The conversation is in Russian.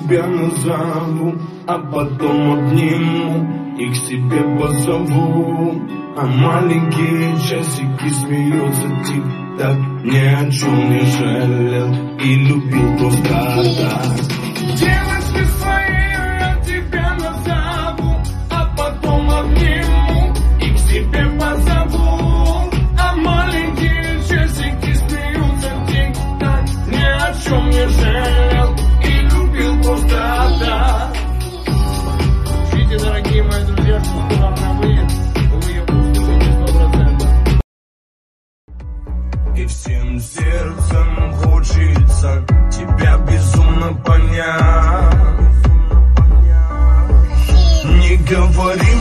тебя назову, а потом обниму и к себе позову. А маленькие часики смеются тик-так. Ни о чем не жалел и любил просто так. Девочки свои я тебя назову, а потом обниму и к себе позову. А маленькие часики смеются тик-так. Ни о чем не жалел и любил просто так. Ждите, дорогие мои друзья, что скоро на выезд. И всем сердцем хочется тебя безумно понять. Не говори